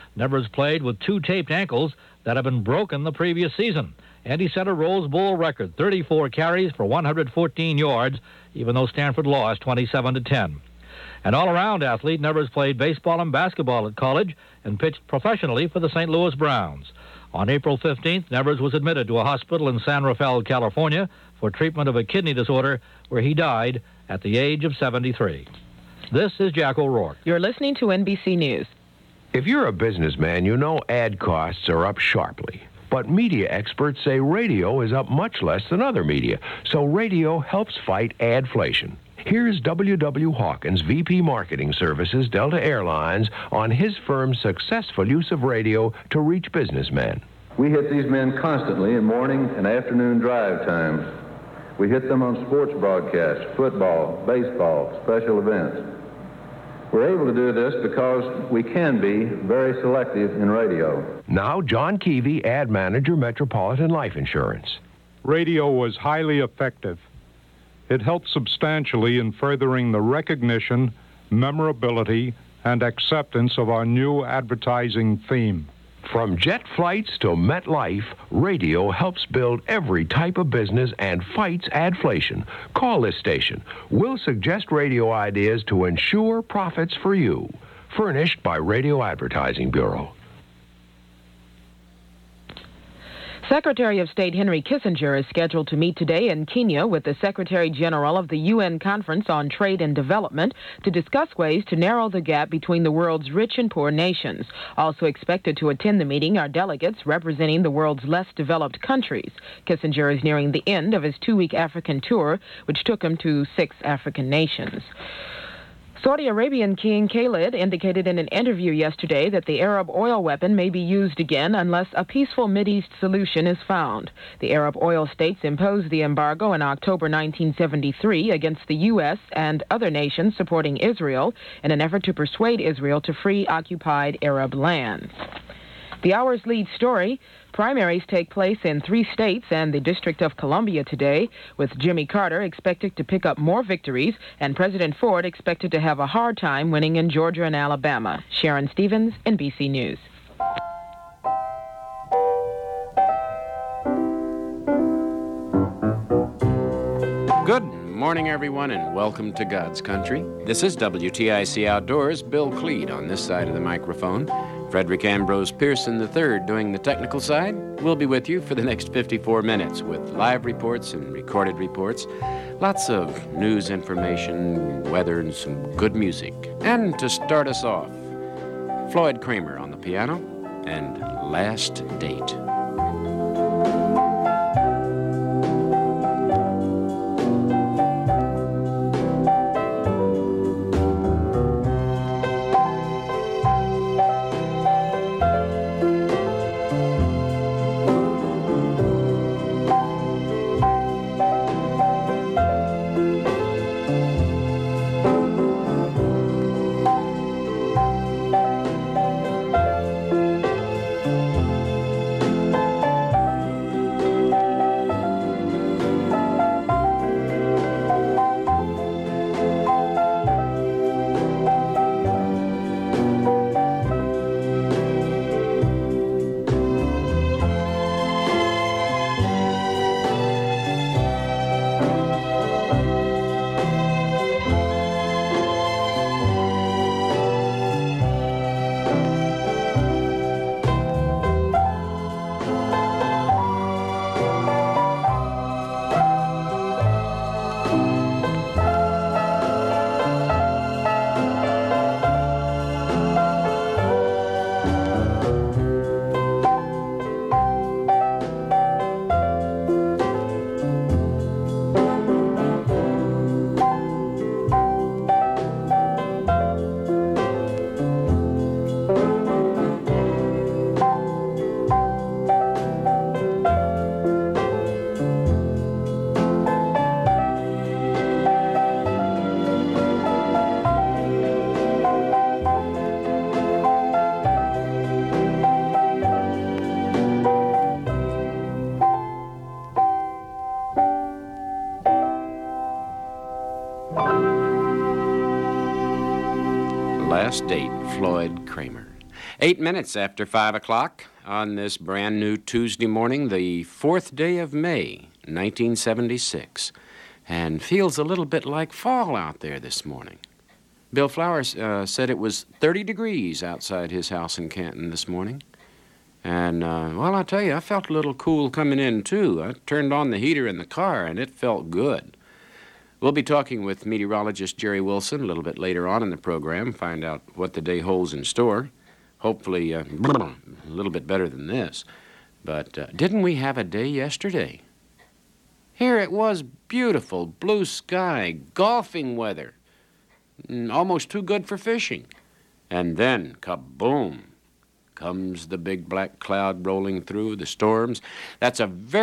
Nevers played with 2 taped ankles that had been broken the previous season. And he set a Rose Bowl record, 34 carries for 114 yards, even though Stanford lost 27-10. An all-around athlete, Nevers played baseball and basketball at college and pitched professionally for the St. Louis Browns. On April 15th, Nevers was admitted to a hospital in San Rafael, California, for treatment of a kidney disorder, where he died at the age of 73. This is Jack O'Rourke. You're listening to NBC News. If you're a businessman, you know ad costs are up sharply. But media experts say radio is up much less than other media, so radio helps fight adflation. Here's W.W. Hawkins, VP Marketing Services, Delta Airlines, on his firm's successful use of radio to reach businessmen. We hit these men constantly in morning and afternoon drive times. We hit them on sports broadcasts, football, baseball, special events. We're able to do this because we can be very selective in radio. Now, John Keevy, Ad Manager, Metropolitan Life Insurance. Radio was highly effective. It helped substantially in furthering the recognition, memorability, and acceptance of our new advertising theme. From jet flights to MetLife, radio helps build every type of business and fights adflation. Call this station. We'll suggest radio ideas to ensure profits for you. Furnished by Radio Advertising Bureau. Secretary of State Henry Kissinger is scheduled to meet today in Kenya with the Secretary General of the UN Conference on Trade and Development to discuss ways to narrow the gap between the world's rich and poor nations. Also expected to attend the meeting are delegates representing the world's less developed countries. Kissinger is nearing the end of his 2-week African tour, which took him to 6 African nations. Saudi Arabian King Khalid indicated in an interview yesterday that the Arab oil weapon may be used again unless a peaceful Mideast solution is found. The Arab oil states imposed the embargo in October 1973 against the U.S. and other nations supporting Israel in an effort to persuade Israel to free occupied Arab lands. The hour's lead story: primaries take place in 3 states and the District of Columbia today, with Jimmy Carter expected to pick up more victories and President Ford expected to have a hard time winning in Georgia and Alabama. Sharon Stevens, NBC News. Good morning, everyone, and welcome to God's Country. This is WTIC Outdoors. Bill Cleed on this side of the microphone. Frederick Ambrose Pearson III doing the technical side. We'll be with you for the next 54 minutes with live reports and recorded reports. Lots of news information, weather, and some good music. And to start us off, Floyd Kramer on the piano and Last Date. Last Date, Floyd Kramer. 8 minutes after 5 o'clock on this brand new Tuesday morning, the 4th day of May, 1976. And feels a little bit like fall out there this morning. Bill Flowers said it was 30 degrees outside his house in Canton this morning. And, well, I'll tell you, I felt a little cool coming in, too. I turned on the heater in the car, and it felt good. We'll be talking with meteorologist Jerry Wilson a little bit later on in the program, find out what the day holds in store. Hopefully a little bit better than this. But didn't we have a day yesterday? Here it was, beautiful, blue sky, golfing weather. Almost too good for fishing. And then, kaboom, comes the big black cloud rolling through, the storms. That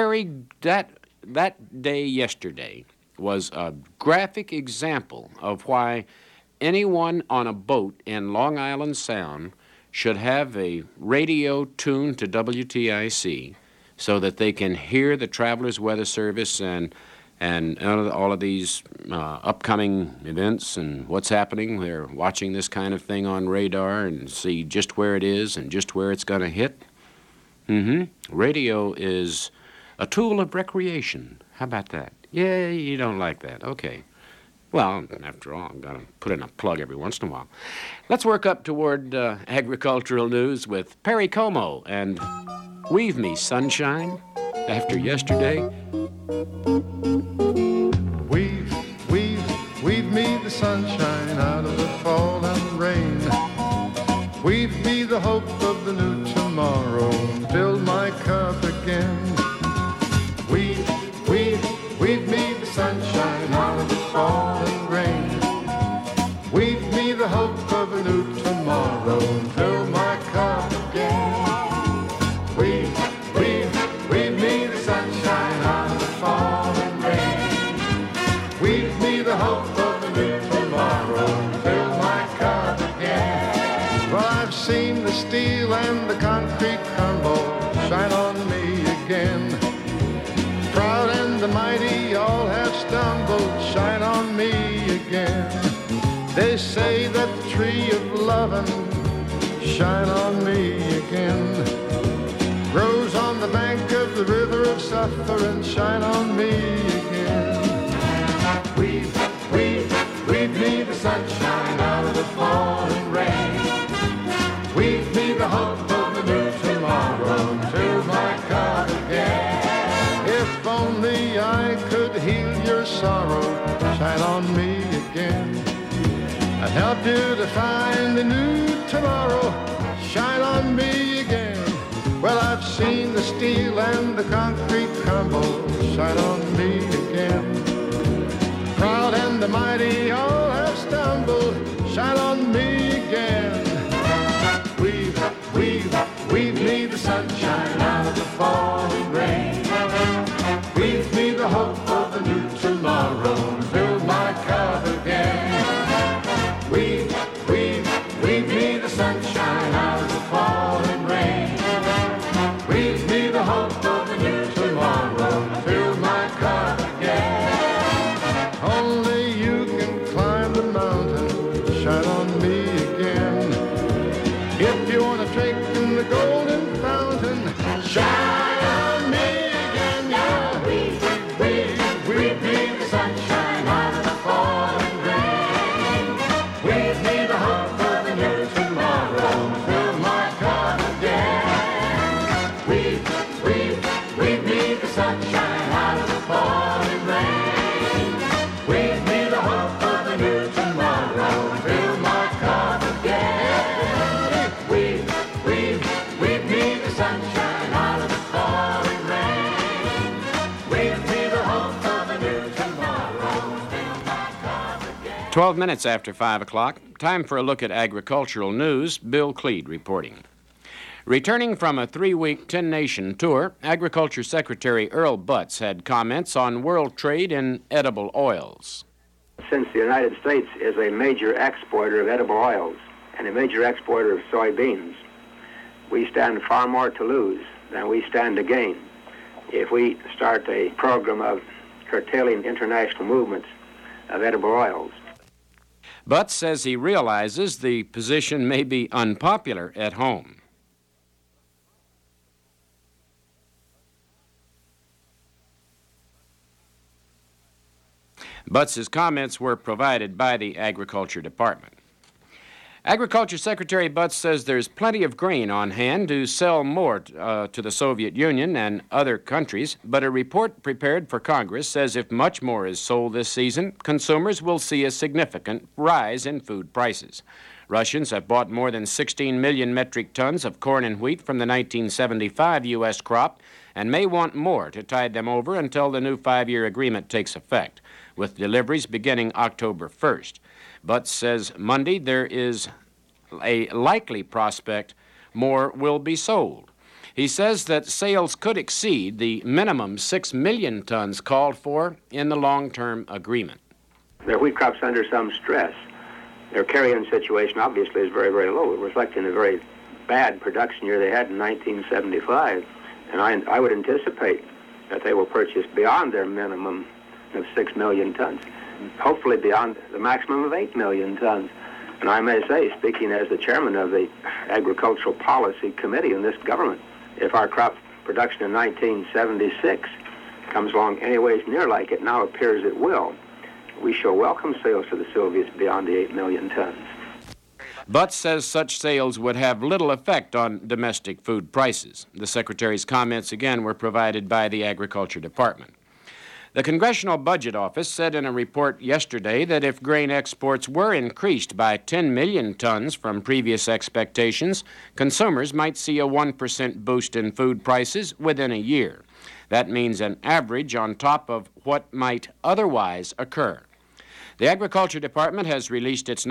day yesterday was a graphic example of why anyone on a boat in Long Island Sound should have a radio tuned to WTIC so that they can hear the Travelers Weather Service and all of these upcoming events and what's happening. They're watching this kind of thing on radar and see just where it is and just where it's going to hit. Radio is a tool of recreation. How about that? Yeah, you don't like that. Okay. Well, after all, I'm going to put in a plug every once in a while. Let's work up toward agricultural news with Perry Como and Weave Me Sunshine after yesterday. Weave me the sunshine out of the fall and rain. Weave me the hope of the new tomorrow. Fill my cup again. Weave me the sunshine out of the fall and rain. Weave me the hope of a new tomorrow. Fill my cup again. Weave me the sunshine out of the fall and rain. Weave me the hope of a new tomorrow. Fill my cup again. Well, I've seen the steel and the concrete crumble. Shine on me again. Proud and the mighty all have stumbled. Shine on me again. They say that the tree of lovin', shine on me again, grows on the bank of the river of suffering. Shine on me again. Weave me the sunshine out of the falling rain. Weave me the hope of a new tomorrow. Fill my cup again. If only I could heal your sorrow. Shine on me again. I'd help you to find a new tomorrow. Shine on me again. Well, I've seen the steel and the concrete crumble. Shine on me again. Proud and the mighty all have stumbled. Shine on me again. Weave me the sunshine out of the falling rain. Weave me the hope of a new tomorrow. Fill my cup again. Weave me the sunshine out of the falling rain. Weave me the hope of a new tomorrow. Fill my cup again. Only you can climb the mountain. Shine on me again. If you want to drink in the golden fountain, shine on me again. Yeah. Weave me the sunshine out of the falling rain. Weave me the hope of a new tomorrow. Fill my cup again. Weave me the sunshine out of the falling rain. Weave me the hope of a new tomorrow. Fill my cup again. Weave me the sunshine out of the falling rain. Weave me the hope of a new tomorrow. Fill my cup again. 12 minutes after 5 o'clock, time for a look at agricultural news. Bill Cleed reporting. Returning from a 3-week 10-nation tour, Agriculture Secretary Earl Butz had comments on world trade in edible oils. Since the United States is a major exporter of edible oils and a major exporter of soybeans, we stand far more to lose than we stand to gain if we start a program of curtailing international movements of edible oils. Butts says he realizes the position may be unpopular at home. Butts' comments were provided by the Agriculture Department. Agriculture Secretary Butts says there's plenty of grain on hand to sell more to the Soviet Union and other countries, but a report prepared for Congress says if much more is sold this season, consumers will see a significant rise in food prices. Russians have bought more than 16 million metric tons of corn and wheat from the 1975 U.S. crop and may want more to tide them over until the new 5-year agreement takes effect, with deliveries beginning October 1st. Butts says Monday there is a likely prospect more will be sold. He says that sales could exceed the minimum 6 million tons called for in the long-term agreement. Their wheat crop's under some stress. Their carry-in situation obviously is very, very low, reflecting the very bad production year they had in 1975. And I would anticipate that they will purchase beyond their minimum of 6 million tons, hopefully beyond the maximum of 8 million tons. And I may say, speaking as the chairman of the Agricultural Policy Committee in this government, if our crop production in 1976 comes along anyways near like it now appears it will, we shall welcome sales to the Soviets beyond the 8 million tons. Butts says such sales would have little effect on domestic food prices. The Secretary's comments again were provided by the Agriculture Department. The Congressional Budget Office said in a report yesterday that if grain exports were increased by 10 million tons from previous expectations, consumers might see a 1% boost in food prices within a year. That means an average on top of what might otherwise occur. The Agriculture Department has released its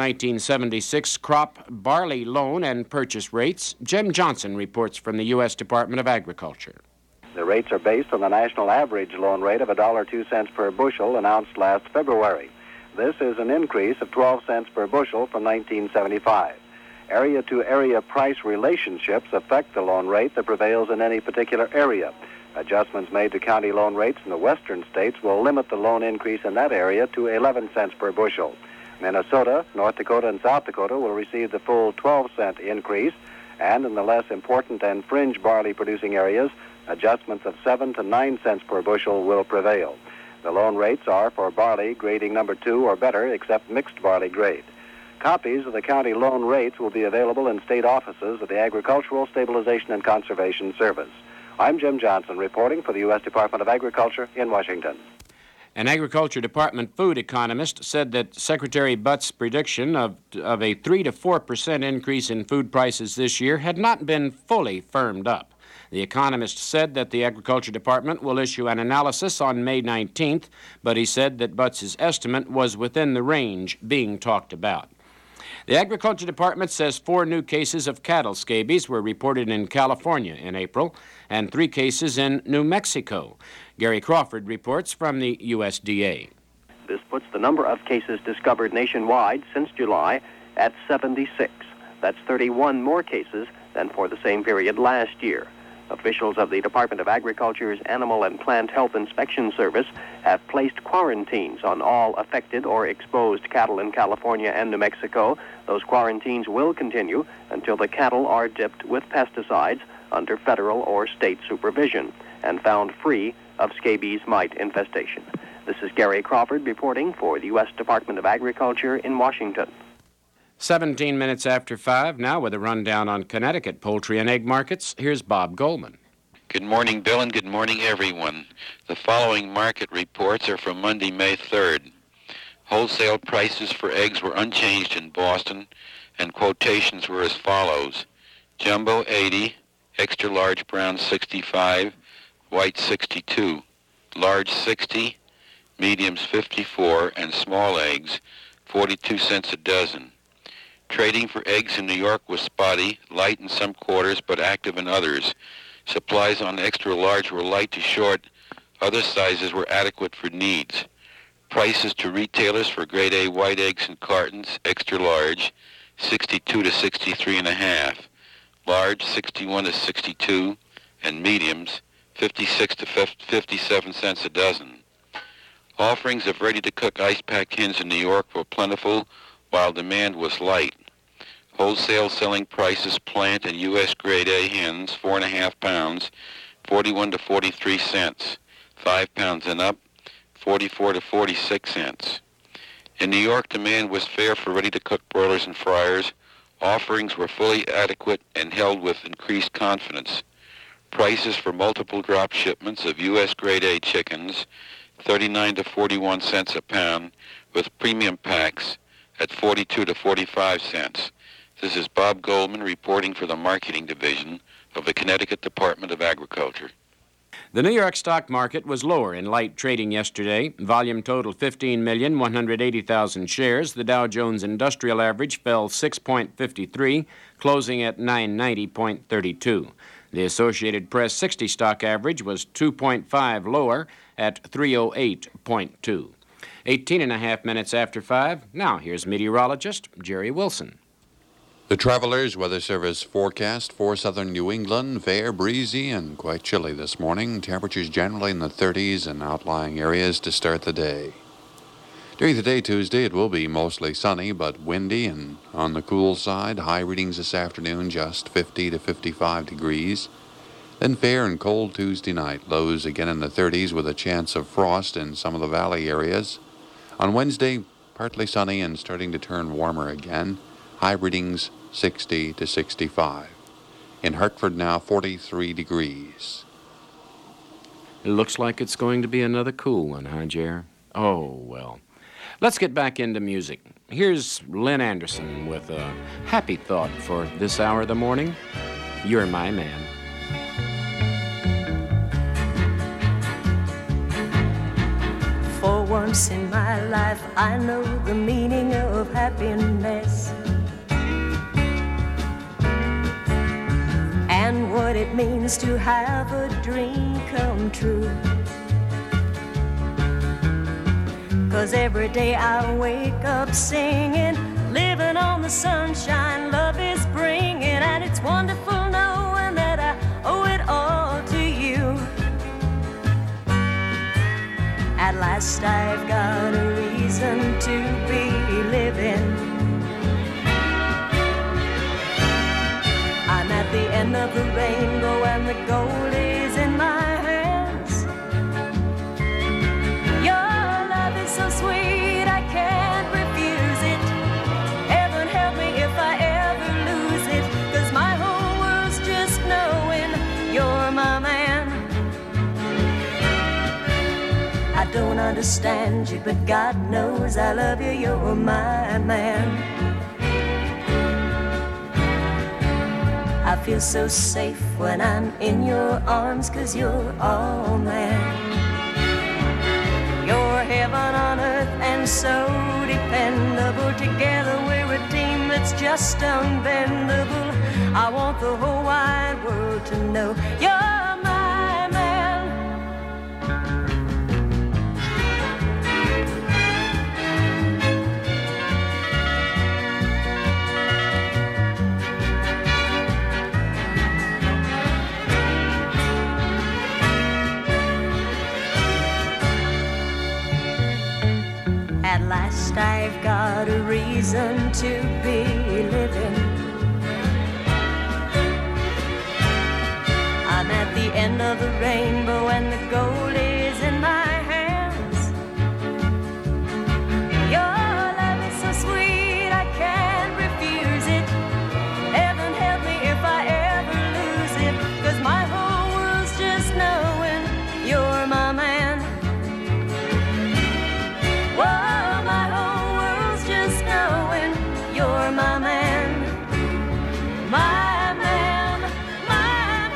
1976 crop barley loan and purchase rates. Jim Johnson reports from the U.S. Department of Agriculture. The rates are based on the national average loan rate of $1.02 per bushel announced last February. This is an increase of 12 cents per bushel from 1975. Area-to-area price relationships affect the loan rate that prevails in any particular area. Adjustments made to county loan rates in the western states will limit the loan increase in that area to 11 cents per bushel. Minnesota, North Dakota, and South Dakota will receive the full 12-cent increase, and in the less important and fringe barley-producing areas, adjustments of 7 to 9 cents per bushel will prevail. The loan rates are for barley grading number 2 or better, except mixed barley grade. Copies of the county loan rates will be available in state offices of the Agricultural Stabilization and Conservation Service. I'm Jim Johnson reporting for the U.S. Department of Agriculture in Washington. An Agriculture Department food economist said that Secretary Butts' prediction of a 3 to 4% increase in food prices this year had not been fully firmed up. The economist said that the Agriculture Department will issue an analysis on May 19th, but he said that Butts' estimate was within the range being talked about. The Agriculture Department says 4 new cases of cattle scabies were reported in California in April and 3 cases in New Mexico. Gary Crawford reports from the USDA. This puts the number of cases discovered nationwide since July at 76. That's 31 more cases than for the same period last year. Officials of the Department of Agriculture's Animal and Plant Health Inspection Service have placed quarantines on all affected or exposed cattle in California and New Mexico. Those quarantines will continue until the cattle are dipped with pesticides under federal or state supervision and found free of scabies mite infestation. This is Gary Crawford reporting for the U.S. Department of Agriculture in Washington. 17 minutes after 5, now with a rundown on Connecticut poultry and egg markets, here's Bob Goldman. Good morning, Bill, and good morning, everyone. The following market reports are from Monday, May 3rd. Wholesale prices for eggs were unchanged in Boston, and quotations were as follows. Jumbo 80, extra large brown 65, white 62, large 60, mediums 54, and small eggs 42 cents a dozen. Trading for eggs in New York was spotty, light in some quarters but active in others. Supplies on extra large were light to short. Other sizes were adequate for needs. Prices to retailers for grade A white eggs in cartons, extra large, 62 to 63.5. Large, 61 to 62, and mediums, 56 to 57 cents a dozen. Offerings of ready-to-cook ice-pack hens in New York were plentiful, while demand was light. Wholesale selling prices plant and U.S. grade A hens, 4.5 pounds, 41 to 43 cents. 5 pounds and up, 44 to 46 cents. In New York, demand was fair for ready-to-cook broilers and fryers. Offerings were fully adequate and held with increased confidence. Prices for multiple drop shipments of U.S. grade A chickens, 39 to 41 cents a pound, with premium packs at 42 to 45 cents. This is Bob Goldman reporting for the Marketing Division of the Connecticut Department of Agriculture. The New York stock market was lower in light trading yesterday. Volume totaled 15,180,000 shares. The Dow Jones Industrial Average fell 6.53, closing at 990.32. The Associated Press 60 stock average was 2.5 lower at 308.2. 18 and a half minutes after 5. Now here's meteorologist Jerry Wilson. The Travelers Weather Service forecast for southern New England: fair, breezy, and quite chilly this morning. Temperatures generally in the 30s in outlying areas to start the day. During the day Tuesday, it will be mostly sunny but windy and on the cool side. High readings this afternoon, just 50 to 55 degrees. Then fair and cold Tuesday night. Lows again in the 30s with a chance of frost in some of the valley areas. On Wednesday, partly sunny and starting to turn warmer again. High readings 60 to 65. In Hartford now 43 degrees. It looks like it's going to be another cool one, huh, Jer? Oh, well. Let's get back into music. Here's Lynn Anderson with a happy thought for this hour of the morning. You're My Man. For once in my life, I know the meaning of happiness. And what it means to have a dream come true. 'Cause every day I wake up singing, living on the sunshine love is bringing. And it's wonderful knowing that I owe it all to you. At last I've got a reason to be living. I'm at the end of the rainbow and the gold is in my hands. Your love is so sweet, I can't refuse it. Heaven help me if I ever lose it. 'Cause my whole world's just knowing you're my man. I don't understand you, but God knows I love you, you're my man. I feel so safe when I'm in your arms, 'cause you're all man. You're heaven on earth and so dependable. Together we're a team that's just unbendable. I want the whole wide world to know you're my man. At last I've got a reason to be living. I'm at the end of the rainbow and the gold is in my hands. Your love is so sweet, I can't refuse it. Heaven help me if I ever lose it. 'Cause my whole world's just knowing you're my man. Whoa, my whole world's just knowing you're my man. My man, my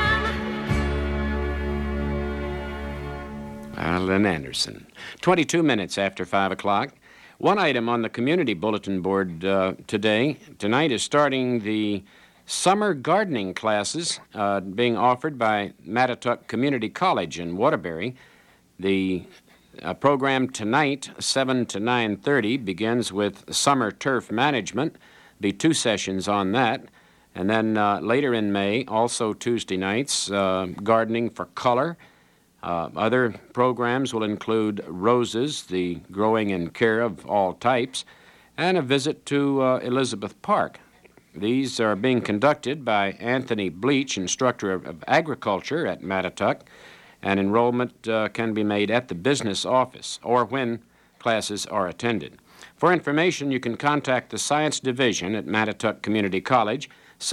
man. Lynn Anderson. 22 minutes after 5 o'clock. One item on the community bulletin board tonight is starting the summer gardening classes being offered by Mattituck Community College in Waterbury. The program tonight, 7 to 9:30, begins with summer turf management. Be 2 sessions on that. And then later in May, also Tuesday nights, gardening for color. Other programs will include roses, the growing and care of all types. and a visit to Elizabeth Park. These are being conducted by Anthony Bleach, instructor of agriculture at Mattituck, and enrollment can be made at the business office or when classes are attended. For information, you can contact the Science Division at Mattituck Community College,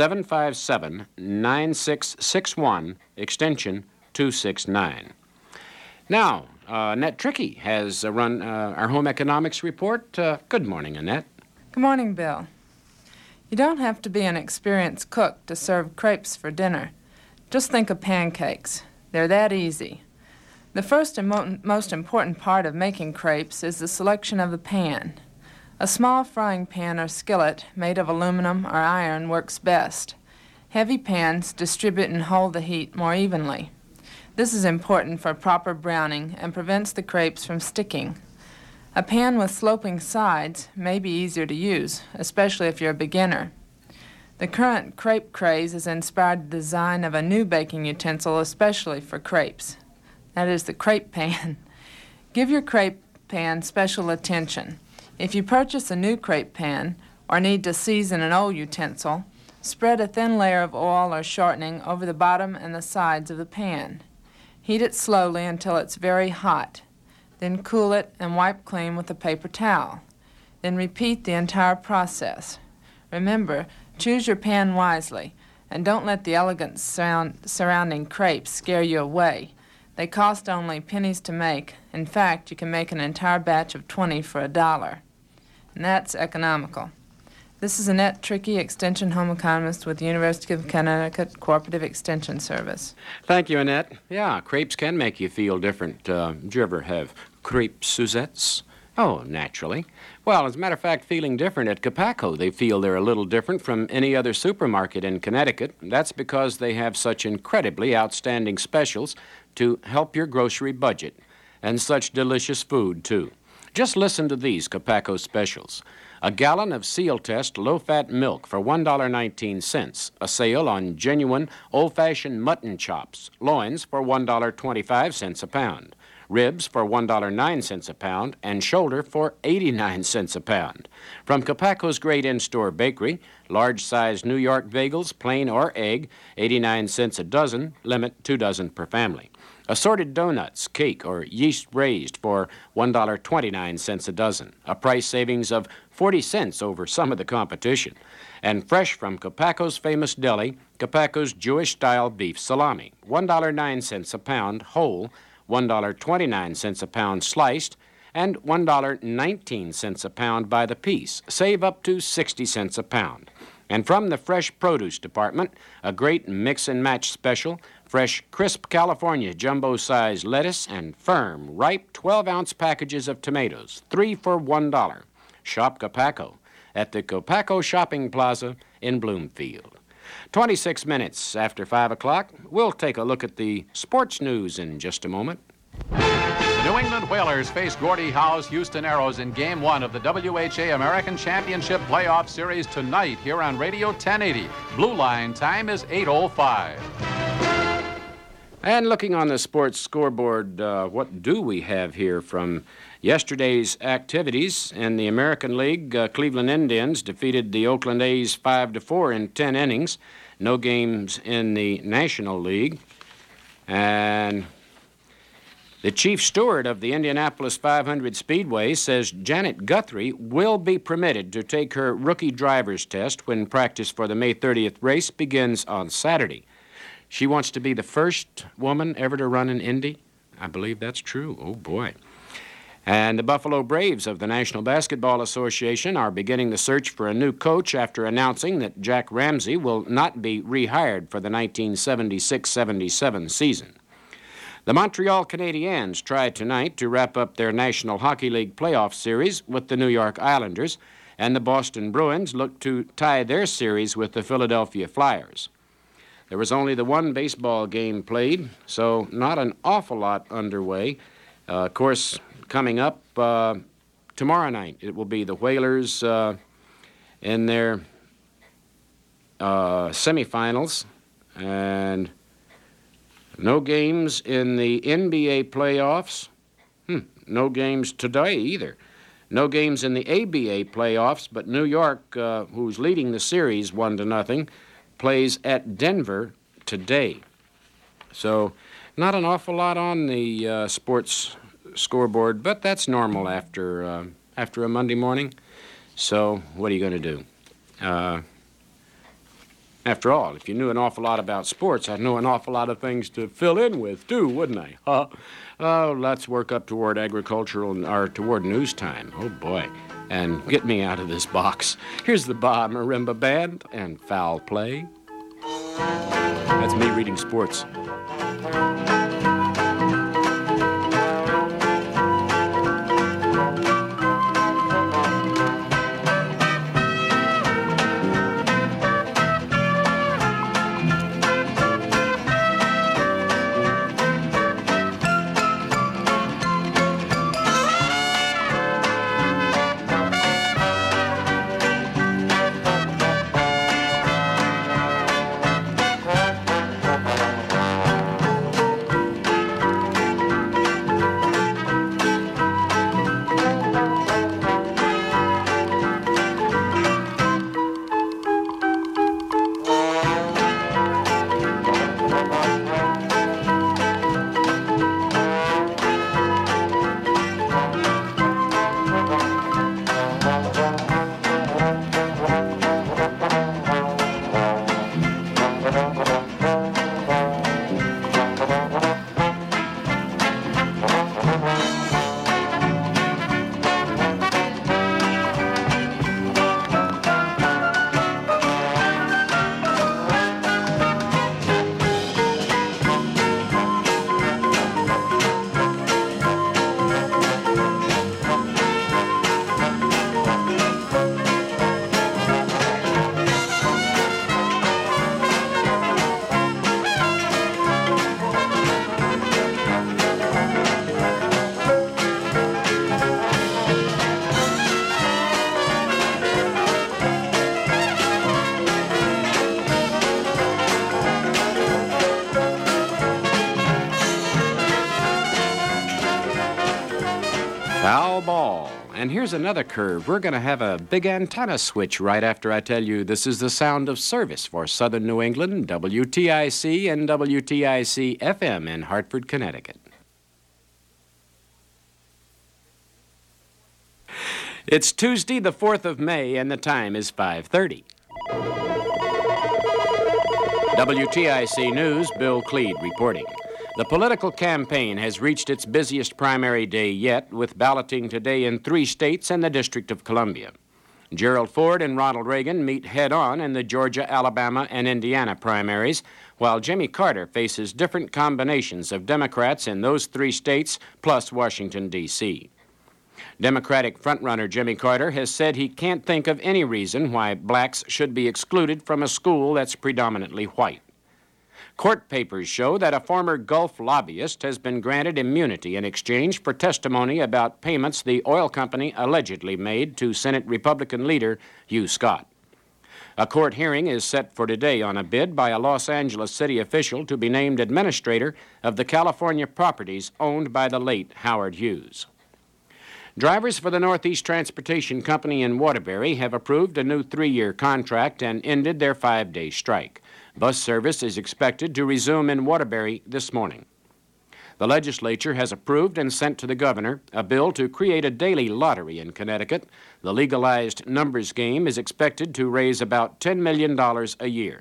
757-9661, extension 269. Now, Annette Trickey has run our home economics report. Good morning, Annette. Good morning, Bill. You don't have to be an experienced cook to serve crepes for dinner. Just think of pancakes. They're that easy. The first and most important part of making crepes is the selection of the pan. A small frying pan or skillet made of aluminum or iron works best. Heavy pans distribute and hold the heat more evenly. This is important for proper browning and prevents the crepes from sticking. A pan with sloping sides may be easier to use, especially if you're a beginner. The current crepe craze has inspired the design of a new baking utensil especially for crepes. That is the crepe pan. Give your crepe pan special attention. If you purchase a new crepe pan or need to season an old utensil, spread a thin layer of oil or shortening over the bottom and the sides of the pan. Heat it slowly until it's very hot. Then cool it and wipe clean with a paper towel. Then repeat the entire process. Remember, choose your pan wisely, and don't let the elegance surrounding crepes scare you away. They cost only pennies to make. In fact, you can make an entire batch of 20 for $1. And that's economical. This is Annette Trickey, Extension Home Economist with the University of Connecticut Cooperative Extension Service. Thank you, Annette. Yeah, crepes can make you feel different. Did you ever have crepe Suzettes? Oh, naturally. Well, as a matter of fact, feeling different at Capaco. They feel they're a little different from any other supermarket in Connecticut. That's because they have such incredibly outstanding specials to help your grocery budget. And such delicious food, too. Just listen to these Capaco specials. A gallon of Seal Test low-fat milk for $1.19. A sale on genuine old-fashioned mutton chops. Loins for $1.25 a pound. Ribs for $1.09 a pound. And shoulder for 89 cents a pound. From Capaco's great in-store bakery, large-sized New York bagels, plain or egg, 89 cents a dozen, limit 2 dozen per family. Assorted donuts, cake, or yeast raised for $1.29 a dozen, a price savings of 40 cents over some of the competition. And fresh from Capaco's famous deli, Capaco's Jewish-style beef salami, $1.09 a pound whole, $1.29 a pound sliced, and $1.19 a pound by the piece. Save up to 60 cents a pound. And from the fresh produce department, a great mix-and-match special, fresh, crisp California jumbo-sized lettuce and firm, ripe 12-ounce packages of tomatoes, 3 for $1. Shop Capaco at the Capaco Shopping Plaza in Bloomfield. 26 minutes after 5 o'clock, we'll take a look at the sports news in just a moment. The New England Whalers face Gordie Howe's Houston Aeros in Game 1 of the WHA American Championship Playoff Series tonight here on Radio 1080. Blue Line time is 8:05. And looking on the sports scoreboard, what do we have here from yesterday's activities? In the American League, Cleveland Indians defeated the Oakland A's 5-4 in 10 innings. No games in the National League. And the chief steward of the Indianapolis 500 Speedway says Janet Guthrie will be permitted to take her rookie driver's test when practice for the May 30th race begins on Saturday. She wants to be the first woman ever to run an Indy. I believe that's true. Oh, boy. And the Buffalo Braves of the National Basketball Association are beginning the search for a new coach after announcing that Jack Ramsey will not be rehired for the 1976-77 season. The Montreal Canadiens tried tonight to wrap up their National Hockey League playoff series with the New York Islanders, and the Boston Bruins look to tie their series with the Philadelphia Flyers. There was only the one baseball game played, so not an awful lot underway. Of course, coming up tomorrow night, it will be the Whalers in their semifinals, and no games in the NBA playoffs. No games today either. No games in the ABA playoffs, but New York, who's leading the series 1-0, plays at Denver today. So not an awful lot on the sports scoreboard, but that's normal after a Monday morning. So what are you going to do? After all, if you knew an awful lot about sports, I'd know an awful lot of things to fill in with, too, wouldn't I? Let's work up toward toward news time. Oh, boy. And get me out of this box. Here's the Ba Marimba Band and Foul Play. That's me reading sports. Foul ball. And here's another curve. We're going to have a big antenna switch right after I tell you this is the sound of service for Southern New England, WTIC and WTIC FM in Hartford, Connecticut. It's Tuesday, the 4th of May, and the time is 5:30. WTIC News, Bill Cleed reporting. The political campaign has reached its busiest primary day yet, with balloting today in 3 states and the District of Columbia. Gerald Ford and Ronald Reagan meet head-on in the Georgia, Alabama, and Indiana primaries, while Jimmy Carter faces different combinations of Democrats in those 3 states, plus Washington, D.C. Democratic frontrunner Jimmy Carter has said he can't think of any reason why blacks should be excluded from a school that's predominantly white. Court papers show that a former Gulf lobbyist has been granted immunity in exchange for testimony about payments the oil company allegedly made to Senate Republican leader Hugh Scott. A court hearing is set for today on a bid by a Los Angeles city official to be named administrator of the California properties owned by the late Howard Hughes. Drivers for the Northeast Transportation Company in Waterbury have approved a new 3-year contract and ended their 5-day strike. Bus service is expected to resume in Waterbury this morning. The legislature has approved and sent to the governor a bill to create a daily lottery in Connecticut. The legalized numbers game is expected to raise about $10 million a year.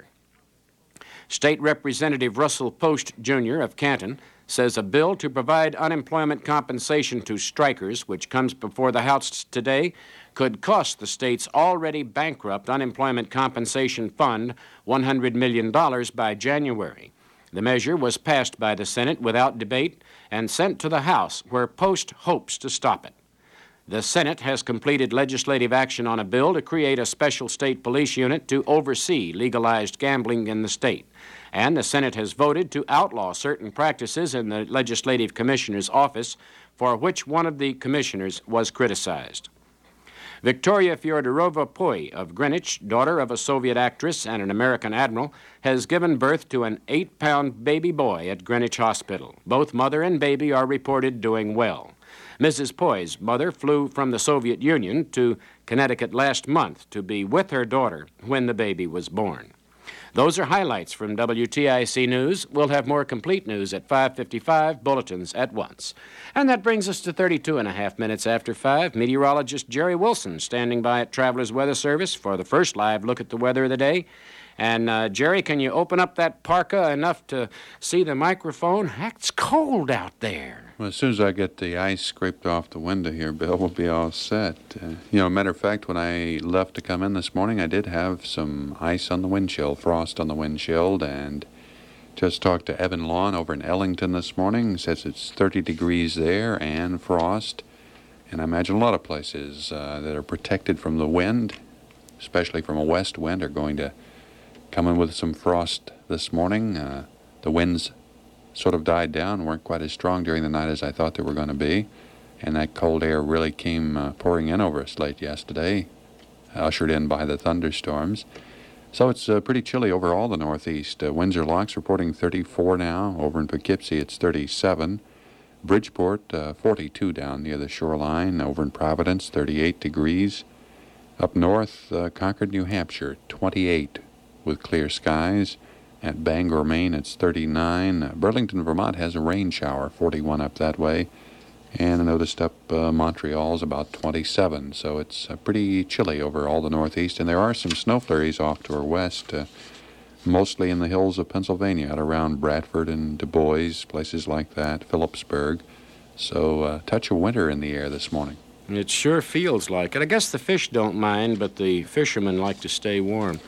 State Representative Russell Post, Jr. of Canton says a bill to provide unemployment compensation to strikers, which comes before the House today, could cost the state's already bankrupt Unemployment Compensation Fund $100 million by January. The measure was passed by the Senate without debate and sent to the House, where Post hopes to stop it. The Senate has completed legislative action on a bill to create a special state police unit to oversee legalized gambling in the state. And the Senate has voted to outlaw certain practices in the Legislative Commissioner's office, for which one of the commissioners was criticized. Victoria Fyodorova Poi of Greenwich, daughter of a Soviet actress and an American admiral, has given birth to an 8-pound baby boy at Greenwich Hospital. Both mother and baby are reported doing well. Mrs. Poy's mother flew from the Soviet Union to Connecticut last month to be with her daughter when the baby was born. Those are highlights from WTIC News. We'll have more complete news at 5:55, bulletins at once. And that brings us to 32 and a half minutes after 5. Meteorologist Jerry Wilson standing by at Travelers Weather Service for the first live look at the weather of the day. And, Jerry, can you open up that parka enough to see the microphone? Heck, it's cold out there. Well, as soon as I get the ice scraped off the window here, Bill, we'll be all set. Matter of fact, when I left to come in this morning, I did have some ice on the windshield, frost on the windshield, and just talked to Evan Lawn over in Ellington this morning. Says it's 30 degrees there and frost. And I imagine a lot of places that are protected from the wind, especially from a west wind, are going to come in with some frost this morning. The winds sort of died down, weren't quite as strong during the night as I thought they were going to be. And that cold air really came pouring in over us late yesterday, ushered in by the thunderstorms. So it's pretty chilly over all the Northeast. Windsor Locks reporting 34 now. Over in Poughkeepsie, it's 37. Bridgeport, 42 down near the shoreline. Over in Providence, 38 degrees. Up north, Concord, New Hampshire, 28 with clear skies. At Bangor, Maine, it's 39. Burlington, Vermont has a rain shower, 41 up that way. And I noticed up Montreal's about 27, so it's pretty chilly over all the Northeast. And there are some snow flurries off to our west, mostly in the hills of Pennsylvania, out around Bradford and Du Bois, places like that, Phillipsburg. So a touch of winter in the air this morning. It sure feels like it. I guess the fish don't mind, but the fishermen like to stay warm.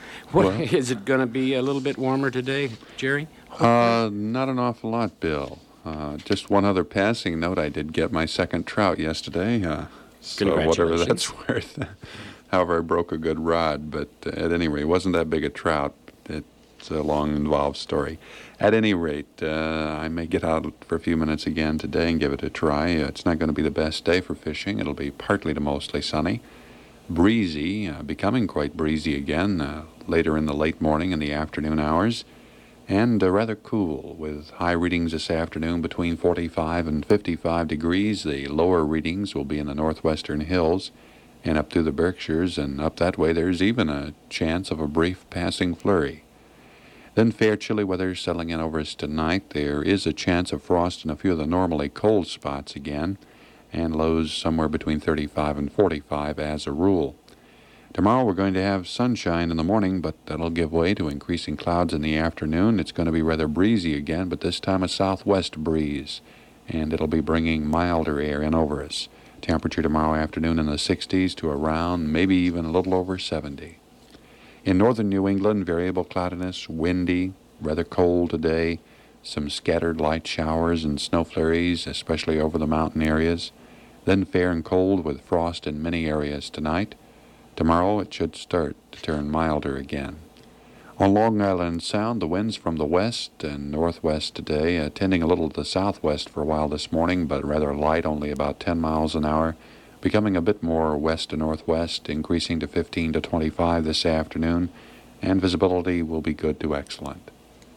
Is it going to be a little bit warmer today, Jerry? Not an awful lot, Bill. Just one other passing note. I did get my second trout yesterday, so whatever that's worth. However, I broke a good rod, but at any rate, it wasn't that big a trout. It's a long, involved story. At any rate, I may get out for a few minutes again today and give it a try. It's not going to be the best day for fishing. It'll be partly to mostly sunny. Breezy, becoming quite breezy again, later in the late morning and the afternoon hours. And rather cool, with high readings this afternoon between 45 and 55 degrees. The lower readings will be in the northwestern hills and up through the Berkshires, and up that way there's even a chance of a brief passing flurry. Then fair chilly weather settling in over us tonight. There is a chance of frost in a few of the normally cold spots again, and lows somewhere between 35 and 45 as a rule. Tomorrow we're going to have sunshine in the morning, but that'll give way to increasing clouds in the afternoon. It's going to be rather breezy again, but this time a southwest breeze, and it'll be bringing milder air in over us. Temperature tomorrow afternoon in the 60s to around, maybe even a little over 70. In northern New England, variable cloudiness, windy, rather cold today, some scattered light showers and snow flurries, especially over the mountain areas. Then fair and cold with frost in many areas tonight. Tomorrow it should start to turn milder again. On Long Island Sound, the winds from the west and northwest today, tending a little to the southwest for a while this morning, but rather light, only about 10 miles an hour. Becoming a bit more west to northwest, increasing to 15 to 25 this afternoon, and visibility will be good to excellent.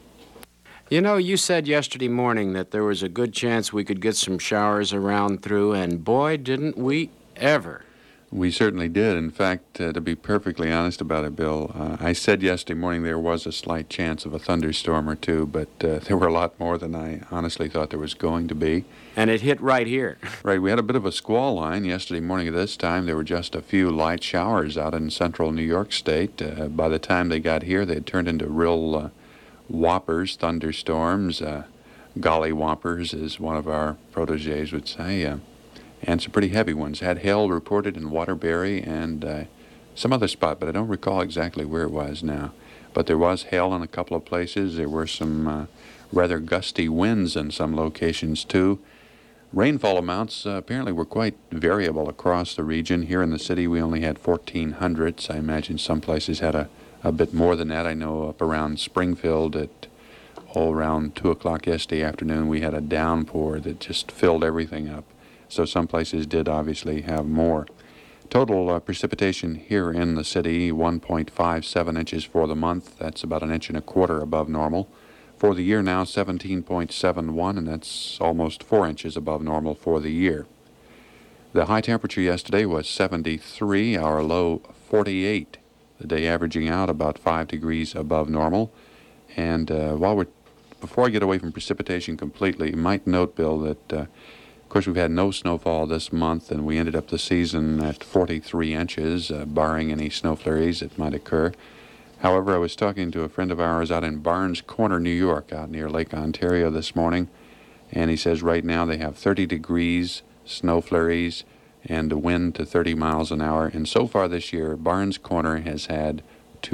You know, you said yesterday morning that there was a good chance we could get some showers around through, and boy, didn't we ever. We certainly did. In fact, to be perfectly honest about it, Bill, I said yesterday morning there was a slight chance of a thunderstorm or two, but there were a lot more than I honestly thought there was going to be. And it hit right here. Right. We had a bit of a squall line yesterday morning at this time. There were just a few light showers out in central New York State. By the time they got here, they had turned into real whoppers, thunderstorms, golly whoppers, as one of our protégés would say. And some pretty heavy ones. Had hail reported in Waterbury and some other spot, but I don't recall exactly where it was now. But there was hail in a couple of places. There were some rather gusty winds in some locations, too. Rainfall amounts apparently were quite variable across the region. Here in the city, we only had 1,400. I imagine some places had a bit more than that. I know up around Springfield at around 2 o'clock yesterday afternoon, we had a downpour that just filled everything up. So some places did obviously have more. Total precipitation here in the city, 1.57 inches for the month. That's about 1.25 inches above normal. For the year now, 17.71, and that's almost 4 inches above normal for the year. The high temperature yesterday was 73, our low 48. The day averaging out about 5 degrees above normal. And before I get away from precipitation completely, you might note, Bill, that of course we've had no snowfall this month, and we ended up the season at 43 inches, barring any snow flurries that might occur. However, I was talking to a friend of ours out in Barnes Corner, New York, out near Lake Ontario this morning, and he says right now they have 30 degrees, snow flurries, and a wind to 30 miles an hour. And so far this year, Barnes Corner has had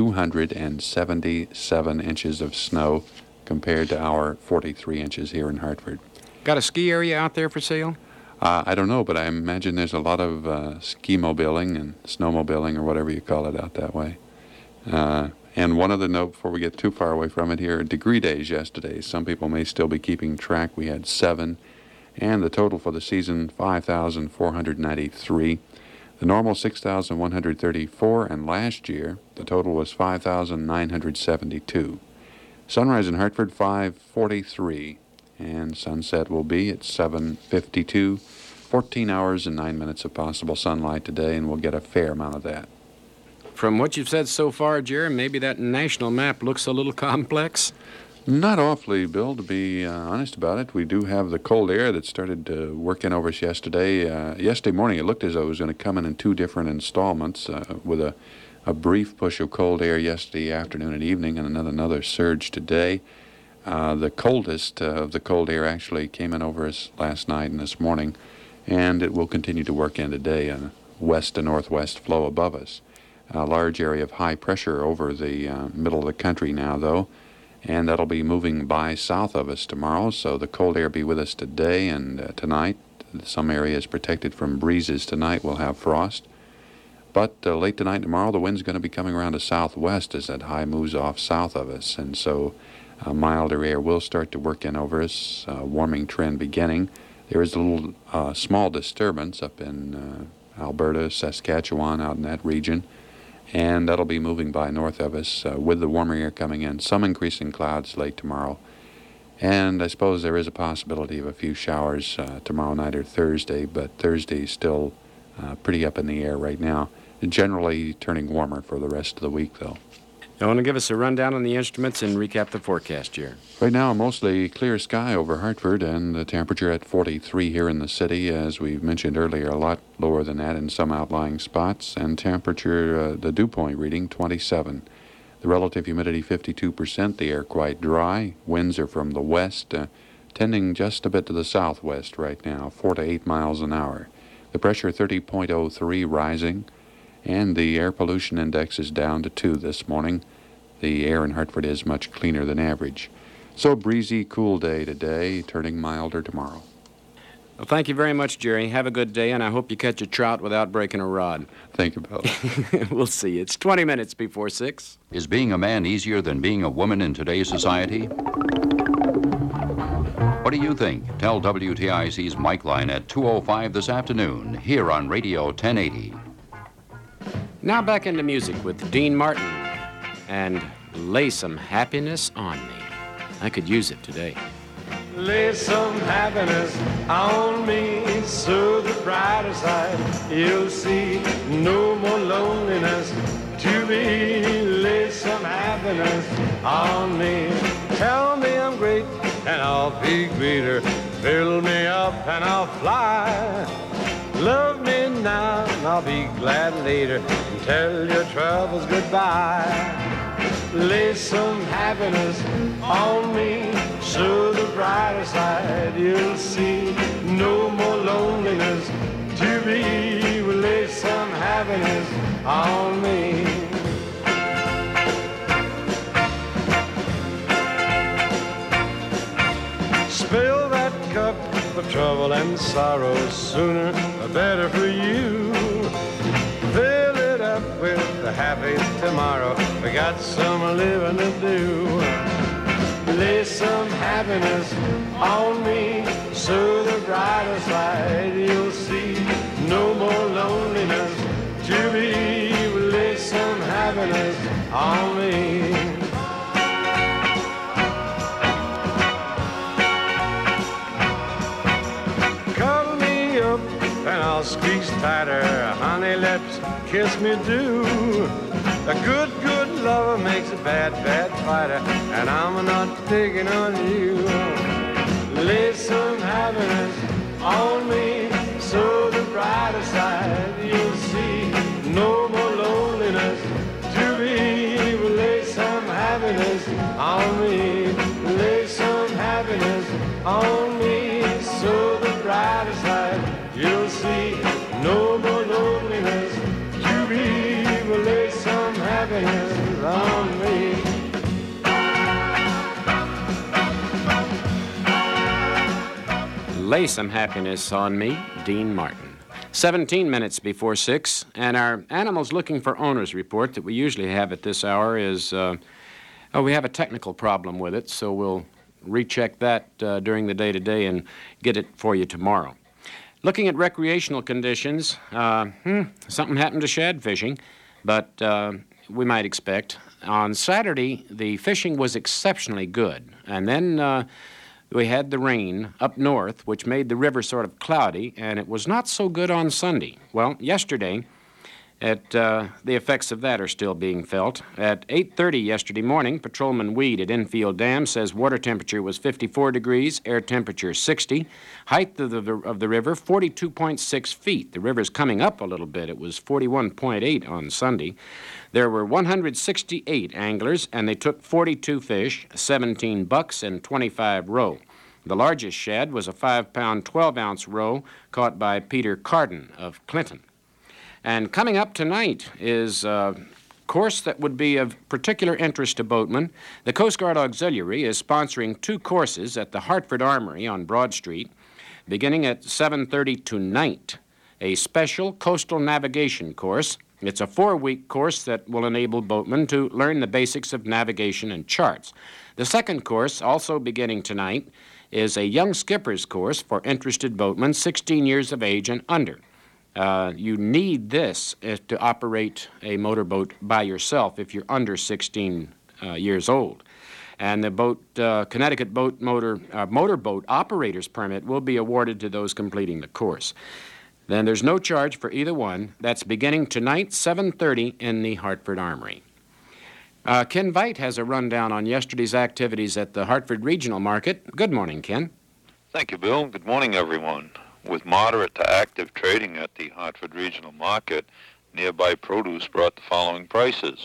277 inches of snow compared to our 43 inches here in Hartford. Got a ski area out there for sale? I don't know, but I imagine there's a lot of ski-mobiling and snowmobiling or whatever you call it out that way. And one other note before we get too far away from it here, degree days yesterday. Some people may still be keeping track. We had 7, and the total for the season, 5,493. The normal, 6,134, and last year, the total was 5,972. Sunrise in Hartford, 5:43, and sunset will be at 7:52. 14 hours and 9 minutes of possible sunlight today, and we'll get a fair amount of that. From what you've said so far, Jerry, maybe that national map looks a little complex? Not awfully, Bill, to be honest about it. We do have the cold air that started working over us yesterday. Yesterday morning, it looked as though it was going to come in 2 different installments, with a brief push of cold air yesterday afternoon and evening, and another surge today. The coldest of the cold air actually came in over us last night and this morning, and it will continue to work in today, a west to northwest flow above us. A large area of high pressure over the middle of the country now, though, and that'll be moving by south of us tomorrow, so the cold air be with us today and tonight. Some areas protected from breezes tonight will have frost, but late tonight and tomorrow the wind's going to be coming around to southwest as that high moves off south of us, and so milder air will start to work in over us, warming trend beginning. There is a little small disturbance up in Alberta, Saskatchewan, out in that region, and that'll be moving by north of us with the warmer air coming in. Some increasing clouds late tomorrow, and I suppose there is a possibility of a few showers tomorrow night or Thursday, but Thursday's still pretty up in the air right now. Generally turning warmer for the rest of the week, though. I want to give us a rundown on the instruments and recap the forecast here. Right now, mostly clear sky over Hartford, and the temperature at 43 here in the city. As we mentioned earlier, a lot lower than that in some outlying spots, and temperature, the dew point reading, 27. The relative humidity, 52%. The air quite dry. Winds are from the west, tending just a bit to the southwest right now, 4 to 8 miles an hour. The pressure, 30.03, rising. And the air pollution index is down to 2 this morning. The air in Hartford is much cleaner than average. So breezy, cool day today, turning milder tomorrow. Well, thank you very much, Jerry. Have a good day, and I hope you catch a trout without breaking a rod. Thank you, Bill. We'll see. It's 20 minutes before 6. Is being a man easier than being a woman in today's society? What do you think? Tell WTIC's Mike Line at 2:05 this afternoon, here on Radio 1080. Now back into music with Dean Martin and Lay Some Happiness on Me. I could use it today. Lay some happiness on me, so the brighter side you'll see. No more loneliness to be. Lay some happiness on me. Tell me I'm great and I'll be greater. Fill me up and I'll fly. Love me now and I'll be glad later, and tell your troubles goodbye. Lay some happiness on me, so the brighter side you'll see. No more loneliness to be. Lay some happiness on me. Spill that cup of trouble and sorrow, sooner or better for you. Fill it up with a happy tomorrow. We got some living to do. Lay some happiness on me, so the brighter side you'll see. No more loneliness to be. Lay some happiness on me. And I'll I'll squeeze tighter. Honey lips, kiss me do. A good, good lover makes a bad, bad fighter, and I'm not picking on you. Lay some happiness on me, so the brighter side you'll see. No more loneliness to be. Lay some happiness on me. Lay some happiness on me, so the brighter side you'll see. No more loneliness to be. Lay some happiness on me. Lay Some Happiness on Me, Dean Martin. 17 minutes before 6, and our Animals Looking for Owners report that we usually have at this hour is, we have a technical problem with it, so we'll recheck that during the day today and get it for you tomorrow. Looking at recreational conditions, something happened to shad fishing, but we might expect. On Saturday, the fishing was exceptionally good, and then we had the rain up north, which made the river sort of cloudy, and it was not so good on Sunday. Well, yesterday, the effects of that are still being felt. At 8:30 yesterday morning, Patrolman Weed at Enfield Dam says water temperature was 54 degrees, air temperature 60, height of the river 42.6 feet. The river's coming up a little bit. It was 41.8 on Sunday. There were 168 anglers, and they took 42 fish, 17 bucks, and 25 roe. The largest shad was a 5-pound, 12-ounce roe caught by Peter Carden of Clinton. And coming up tonight is a course that would be of particular interest to boatmen. The Coast Guard Auxiliary is sponsoring 2 courses at the Hartford Armory on Broad Street, beginning at 7:30 tonight, a special coastal navigation course. It's a 4-week course that will enable boatmen to learn the basics of navigation and charts. The second course, also beginning tonight, is a young skipper's course for interested boatmen 16 years of age and under. You need this to operate a motorboat by yourself if you're under 16 years old. And the Connecticut motorboat operator's permit will be awarded to those completing the course. Then there's no charge for either one. That's beginning tonight, 7:30 in the Hartford Armory. Ken Veit has a rundown on yesterday's activities at the Hartford Regional Market. Good morning, Ken. Thank you, Bill. Good morning, everyone. With moderate to active trading at the Hartford Regional Market, nearby produce brought the following prices.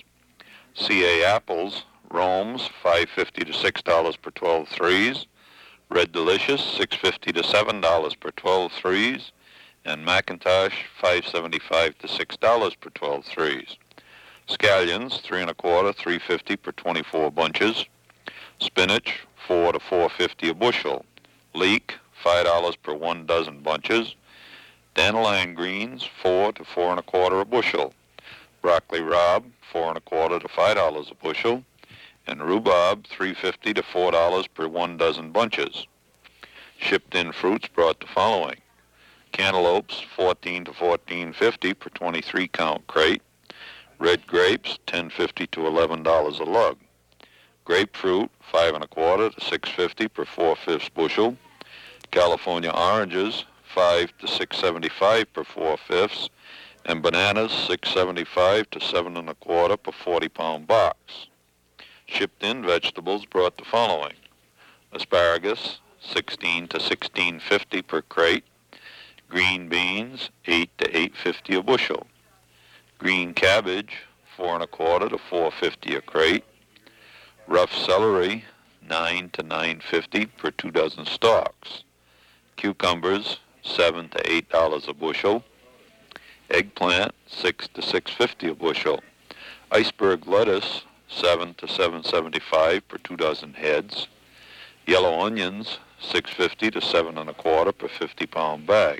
CA apples, Rome's $5.50 to $6 per 12 threes, Red Delicious $6.50 to $7 per 12 threes, and McIntosh $5.75 to $6 per 12 threes. Scallions $3 1/4, $3.50 per 24 bunches. Spinach $4 to $4.50 a bushel. Leek $5 per 1 dozen bunches. Dandelion greens $4 to $4 1/4 a bushel. Broccoli rabe $4 1/4 to $5 a bushel. And rhubarb $3.50 to $4 per 1 dozen bunches. Shipped in fruits brought the following: cantaloupes $14 to $14.50 per 23 count crate. Red grapes $10.50 to $11 a lug. Grapefruit $5 1/4 to $6.50 per 4/5 bushel. California oranges $5 to $6.75 per 4/5, and bananas $6.75 to $7 1/4 per 40-pound box. Shipped in vegetables brought the following: asparagus $16 to $16.50 per crate. Green beans $8 to $8.50 a bushel. Green cabbage $4 1/4 to $4.50 a crate. Rough celery $9 to $9.50 per 2 dozen stalks. Cucumbers $7 to $8 a bushel. Eggplant $6 to $6.50 a bushel. Iceberg lettuce $7 to $7.75 per 2 dozen heads. Yellow onions $6.50 to $7 1/4 per 50-pound bag.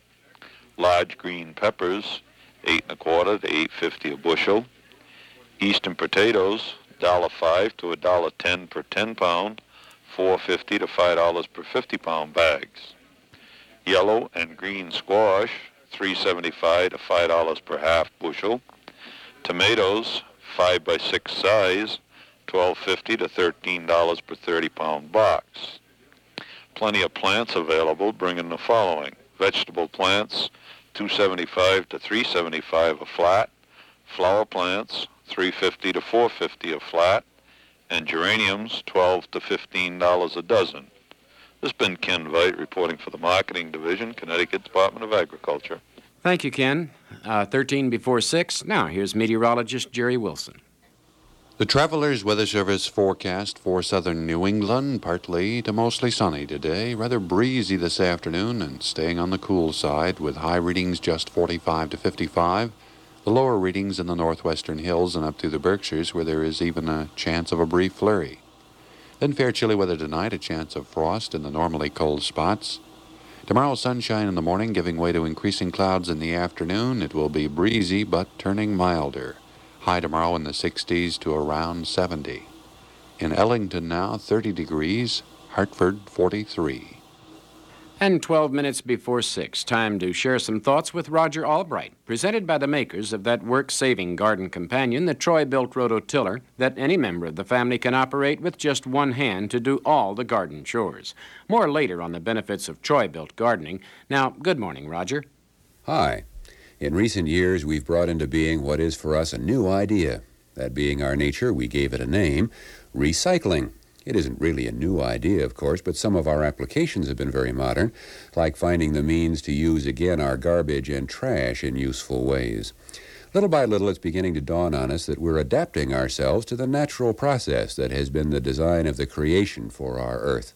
Large green peppers $8 1/4 to $8.50 a bushel. Eastern potatoes $1.05 to $1.10 per 10-pound, $4.50 to $5 per 50-pound bags. Yellow and green squash $3.75 to $5 per half bushel. Tomatoes 5 by 6 size $12.50 to $13 per 30-pound box. Plenty of plants available, bringing the following: vegetable plants $275 to $375 a flat. Flower plants, $350 to $450 a flat. And geraniums, $12 to $15 a dozen. This has been Ken Veit reporting for the Marketing Division, Connecticut Department of Agriculture. Thank you, Ken. 13 before 6. Now, here's meteorologist Jerry Wilson. The Travelers Weather Service forecast for southern New England, partly to mostly sunny today, rather breezy this afternoon and staying on the cool side with high readings just 45 to 55. The lower readings in the northwestern hills and up through the Berkshires where there is even a chance of a brief flurry. Then fair chilly weather tonight, a chance of frost in the normally cold spots. Tomorrow, sunshine in the morning, giving way to increasing clouds in the afternoon. It will be breezy, but turning milder. High tomorrow in the 60s to around 70. In Ellington now, 30 degrees. Hartford, 43. And 12 minutes before 6, time to share some thoughts with Roger Albright, presented by the makers of that work-saving garden companion, the Troy-built rototiller, that any member of the family can operate with just one hand to do all the garden chores. More later on the benefits of Troy-built gardening. Now, good morning, Roger. Hi. In recent years, we've brought into being what is for us a new idea. That being our nature, we gave it a name, recycling. It isn't really a new idea, of course, but some of our applications have been very modern, like finding the means to use again our garbage and trash in useful ways. Little by little, it's beginning to dawn on us that we're adapting ourselves to the natural process that has been the design of the creation for our Earth.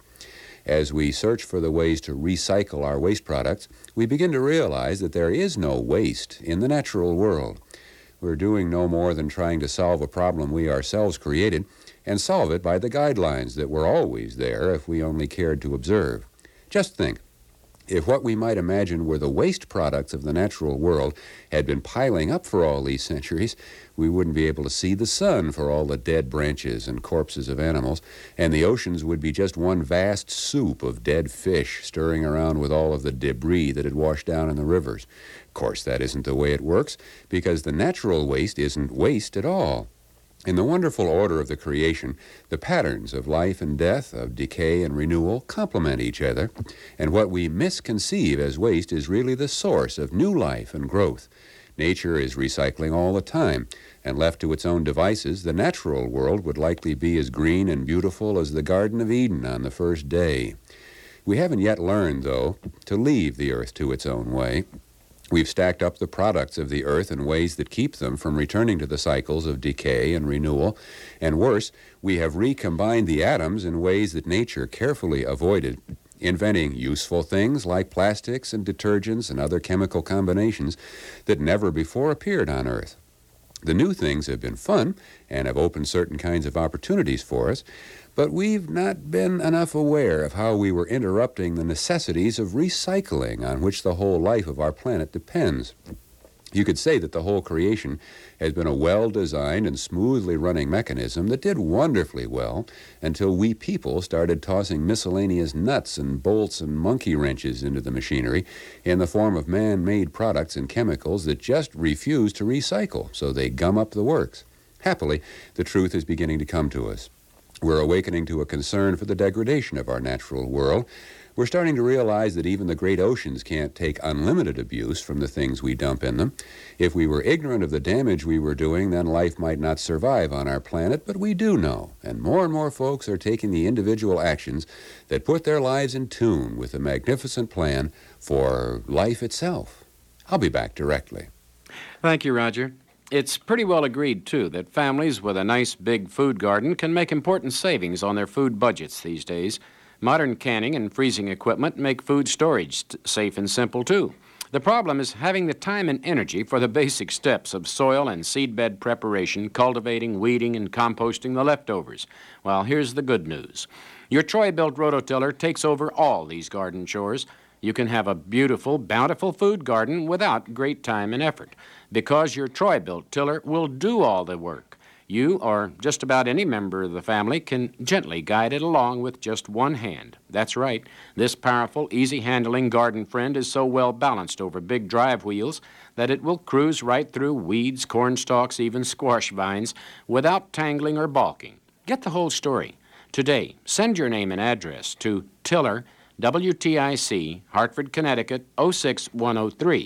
As we search for the ways to recycle our waste products, we begin to realize that there is no waste in the natural world. We're doing no more than trying to solve a problem we ourselves created, and solve it by the guidelines that were always there if we only cared to observe. Just think, if what we might imagine were the waste products of the natural world had been piling up for all these centuries, we wouldn't be able to see the sun for all the dead branches and corpses of animals, and the oceans would be just one vast soup of dead fish stirring around with all of the debris that had washed down in the rivers. Of course, that isn't the way it works, because the natural waste isn't waste at all. In the wonderful order of the creation, the patterns of life and death, of decay and renewal, complement each other, and what we misconceive as waste is really the source of new life and growth. Nature is recycling all the time, and left to its own devices, the natural world would likely be as green and beautiful as the Garden of Eden on the first day. We haven't yet learned, though, to leave the earth to its own way. We've stacked up the products of the earth in ways that keep them from returning to the cycles of decay and renewal. And worse, we have recombined the atoms in ways that nature carefully avoided, inventing useful things like plastics and detergents and other chemical combinations that never before appeared on Earth. The new things have been fun and have opened certain kinds of opportunities for us, but we've not been enough aware of how we were interrupting the necessities of recycling on which the whole life of our planet depends. You could say that the whole creation has been a well-designed and smoothly running mechanism that did wonderfully well until we people started tossing miscellaneous nuts and bolts and monkey wrenches into the machinery in the form of man-made products and chemicals that just refuse to recycle, so they gum up the works. Happily, the truth is beginning to come to us. We're awakening to a concern for the degradation of our natural world. We're starting to realize that even the great oceans can't take unlimited abuse from the things we dump in them. If we were ignorant of the damage we were doing, then life might not survive on our planet, but we do know, and more folks are taking the individual actions that put their lives in tune with the magnificent plan for life itself. I'll be back directly. Thank you, Roger. It's pretty well agreed, too, that families with a nice big food garden can make important savings on their food budgets these days. Modern canning and freezing equipment make food storage safe and simple, too. The problem is having the time and energy for the basic steps of soil and seedbed preparation, cultivating, weeding, and composting the leftovers. Well, here's the good news. Your Troy-built rototiller takes over all these garden chores. You can have a beautiful, bountiful food garden without great time and effort, because your Troy-built tiller will do all the work. You, or just about any member of the family, can gently guide it along with just one hand. That's right. This powerful, easy-handling garden friend is so well balanced over big drive wheels that it will cruise right through weeds, corn stalks, even squash vines, without tangling or balking. Get the whole story. Today, send your name and address to Tiller, WTIC, Hartford, Connecticut, 06103.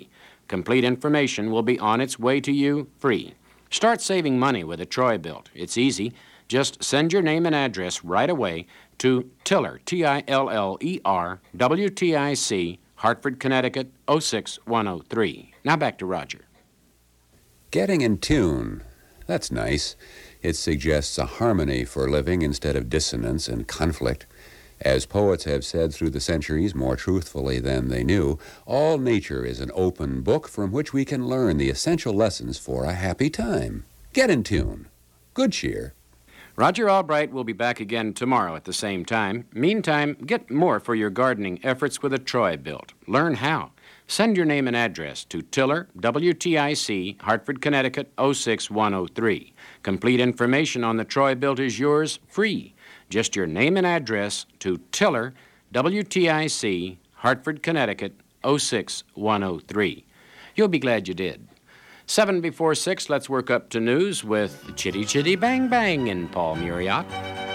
Complete information will be on its way to you free. Start saving money with a Troy-Bilt. It's easy. Just send your name and address right away to Tiller, Tiller, WTIC, Hartford, Connecticut, 06103. Now back to Roger. Getting in tune. That's nice. It suggests a harmony for living instead of dissonance and conflict. As poets have said through the centuries more truthfully than they knew, all nature is an open book from which we can learn the essential lessons for a happy time. Get in tune. Good cheer. Roger Albright will be back again tomorrow at the same time. Meantime, get more for your gardening efforts with a Troy-Bilt. Learn how. Send your name and address to Tiller, WTIC, Hartford, Connecticut, 06103. Complete information on the Troy-Bilt is yours free. Just your name and address to Tiller, WTIC, Hartford, Connecticut, 06103. You'll be glad you did. 7 before 6, let's work up to news with Chitty Chitty Bang Bang and Paul Muriot.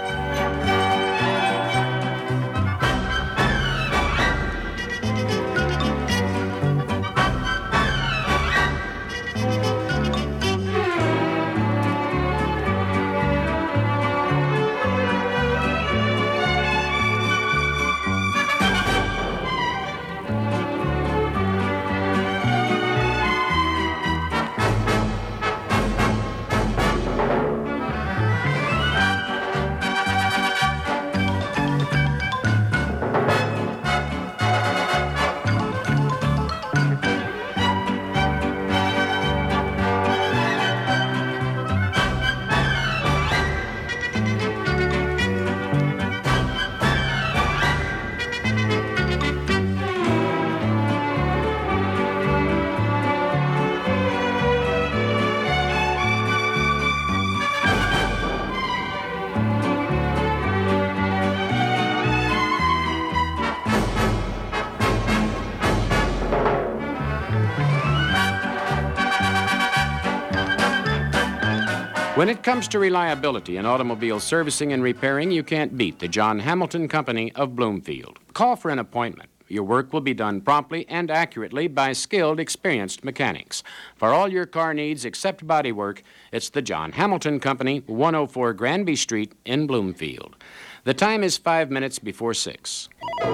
When it comes to reliability in automobile servicing and repairing, you can't beat the John Hamilton Company of Bloomfield. Call for an appointment. Your work will be done promptly and accurately by skilled, experienced mechanics. For all your car needs except body work, it's the John Hamilton Company, 104 Granby Street in Bloomfield. The time is 5 minutes before 6.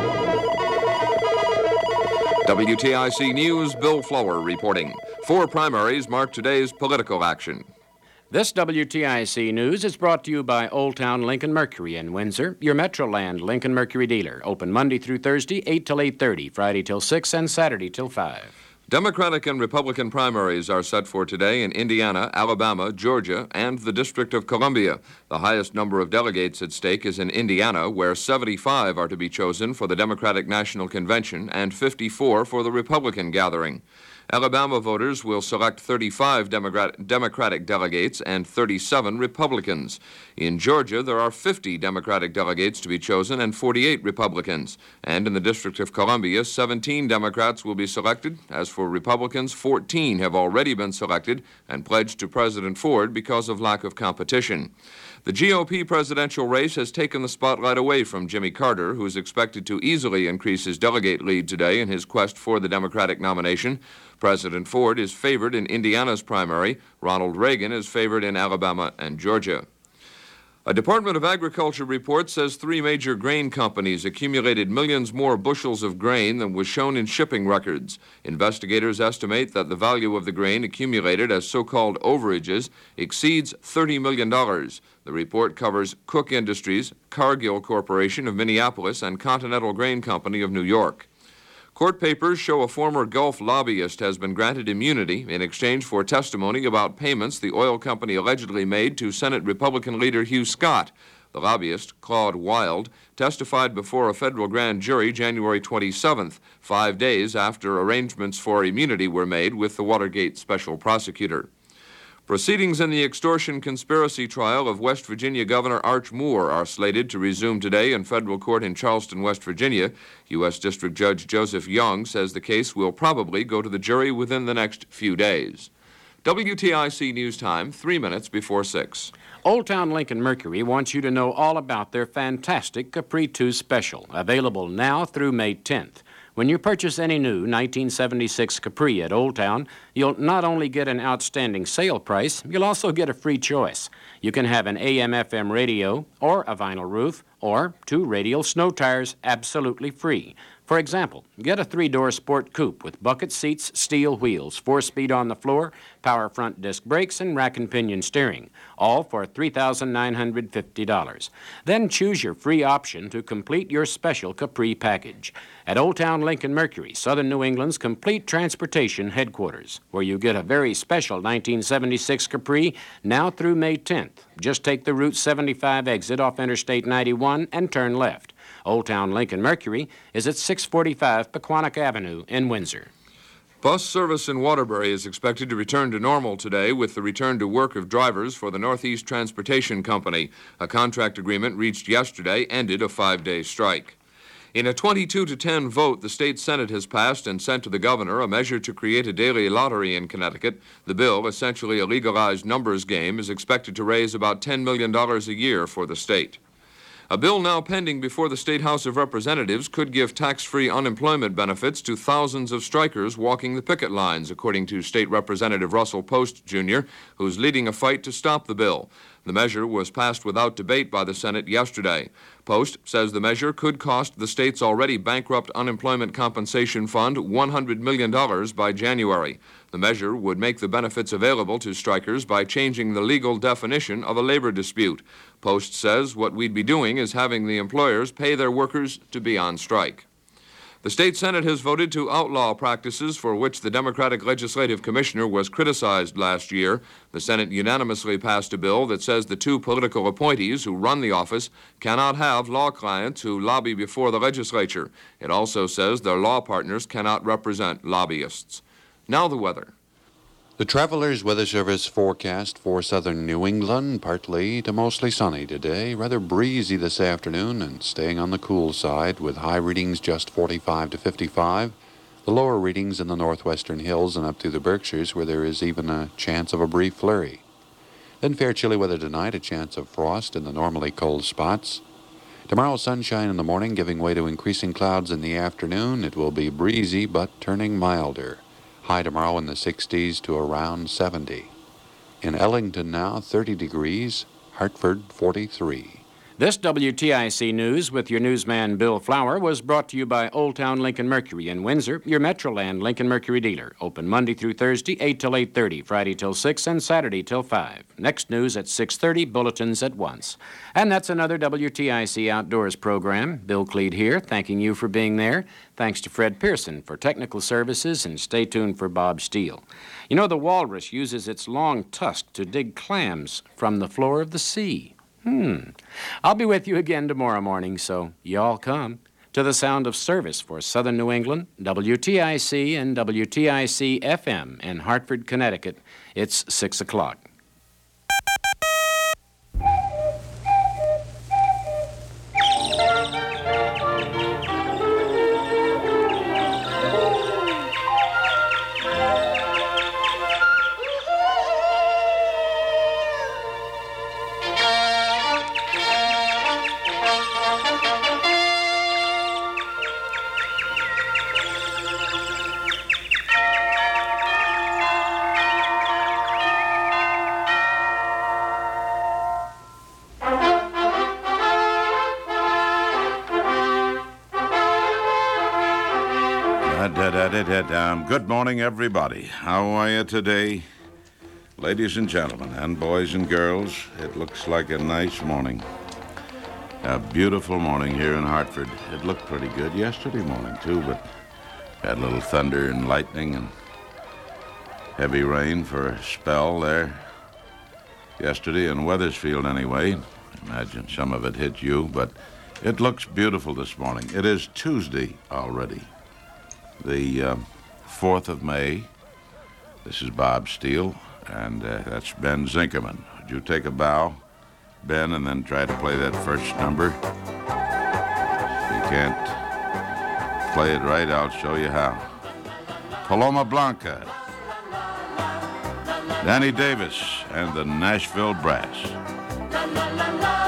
WTIC News, Bill Flower reporting. 4 primaries mark today's political action. This WTIC News is brought to you by Old Town Lincoln Mercury in Windsor, your Metroland Lincoln Mercury dealer. Open Monday through Thursday, 8 till 8:30, Friday till 6, and Saturday till 5. Democratic and Republican primaries are set for today in Indiana, Alabama, Georgia, and the District of Columbia. The highest number of delegates at stake is in Indiana, where 75 are to be chosen for the Democratic National Convention and 54 for the Republican gathering. Alabama voters will select 35 Democratic delegates and 37 Republicans. In Georgia, there are 50 Democratic delegates to be chosen and 48 Republicans. And in the District of Columbia, 17 Democrats will be selected. As for Republicans, 14 have already been selected and pledged to President Ford because of lack of competition. The GOP presidential race has taken the spotlight away from Jimmy Carter, who is expected to easily increase his delegate lead today in his quest for the Democratic nomination. President Ford is favored in Indiana's primary. Ronald Reagan is favored in Alabama and Georgia. A Department of Agriculture report says 3 major grain companies accumulated millions more bushels of grain than was shown in shipping records. Investigators estimate that the value of the grain accumulated as so-called overages exceeds $30 million. The report covers Cook Industries, Cargill Corporation of Minneapolis, and Continental Grain Company of New York. Court papers show a former Gulf lobbyist has been granted immunity in exchange for testimony about payments the oil company allegedly made to Senate Republican leader Hugh Scott. The lobbyist, Claude Wild, testified before a federal grand jury January 27th, 5 days after arrangements for immunity were made with the Watergate special prosecutor. Proceedings in the extortion conspiracy trial of West Virginia Governor Arch Moore are slated to resume today in federal court in Charleston, West Virginia. U.S. District Judge Joseph Young says the case will probably go to the jury within the next few days. WTIC News Time, 3 minutes before 6. Old Town Lincoln Mercury wants you to know all about their fantastic Capri II special, available now through May 10th. When you purchase any new 1976 Capri at Old Town, you'll not only get an outstanding sale price, you'll also get a free choice. You can have an AM/FM radio, or a vinyl roof, or 2 radial snow tires absolutely free. For example, get a 3-door sport coupe with bucket seats, steel wheels, 4-speed on the floor, power front disc brakes, and rack and pinion steering, all for $3,950. Then choose your free option to complete your special Capri package at Old Town Lincoln Mercury, Southern New England's complete transportation headquarters, where you get a very special 1976 Capri now through May 10th. Just take the Route 75 exit off Interstate 91 and turn left. Old Town Lincoln Mercury is at 645 Pequannock Avenue in Windsor. Bus service in Waterbury is expected to return to normal today with the return to work of drivers for the Northeast Transportation Company. A contract agreement reached yesterday ended a 5-day strike. In a 22-10 vote, the state Senate has passed and sent to the governor a measure to create a daily lottery in Connecticut. The bill, essentially a legalized numbers game, is expected to raise about $10 million a year for the state. A bill now pending before the State House of Representatives could give tax-free unemployment benefits to thousands of strikers walking the picket lines, according to State Representative Russell Post, Jr., who's leading a fight to stop the bill. The measure was passed without debate by the Senate yesterday. Post says the measure could cost the state's already bankrupt Unemployment Compensation Fund $100 million by January. The measure would make the benefits available to strikers by changing the legal definition of a labor dispute. Post says what we'd be doing is having the employers pay their workers to be on strike. The state Senate has voted to outlaw practices for which the Democratic Legislative Commissioner was criticized last year. The Senate unanimously passed a bill that says the 2 political appointees who run the office cannot have law clients who lobby before the legislature. It also says their law partners cannot represent lobbyists. Now the weather. The Travelers Weather Service forecast for southern New England, partly to mostly sunny today, rather breezy this afternoon and staying on the cool side with high readings just 45 to 55. The lower readings in the northwestern hills and up through the Berkshires where there is even a chance of a brief flurry. Then fair chilly weather tonight, a chance of frost in the normally cold spots. Tomorrow sunshine in the morning giving way to increasing clouds in the afternoon. It will be breezy but turning milder. High tomorrow in the 60s to around 70. In Ellington now, 30 degrees, Hartford 43. This WTIC News with your newsman Bill Flower was brought to you by Old Town Lincoln Mercury in Windsor, your Metroland Lincoln Mercury dealer. Open Monday through Thursday, 8 till 8:30, Friday till 6, and Saturday till 5. Next news at 6:30, bulletins at once. And that's another WTIC Outdoors program. Bill Cleed here, thanking you for being there. Thanks to Fred Pearson for technical services, and stay tuned for Bob Steele. You know, the walrus uses its long tusk to dig clams from the floor of the sea. I'll be with you again tomorrow morning, so y'all come. To the sound of service for Southern New England, WTIC and WTIC-FM in Hartford, Connecticut, it's 6 o'clock. Good morning, everybody. How are you today? Ladies and gentlemen, and boys and girls, it looks like a nice morning. A beautiful morning here in Hartford. It looked pretty good yesterday morning, too, but had a little thunder and lightning and heavy rain for a spell there yesterday in Wethersfield anyway. Imagine some of it hit you, but it looks beautiful this morning. It is Tuesday already, the 4th of May. This is Bob Steele, and that's Ben Zinkerman. Would you take a bow, Ben, and then try to play that first number? If you can't play it right, I'll show you how. Paloma Blanca, Danny Davis, and the Nashville Brass.